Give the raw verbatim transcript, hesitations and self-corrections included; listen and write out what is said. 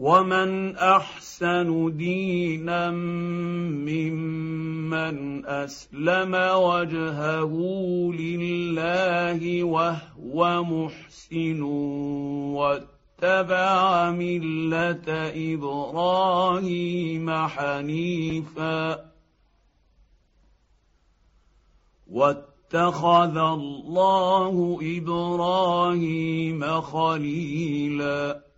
ومن احسن دينا ممن اسلم وجهه لله وهو محسن واتبع مله ابراهيم حنيفا واتخذ الله ابراهيم خليلا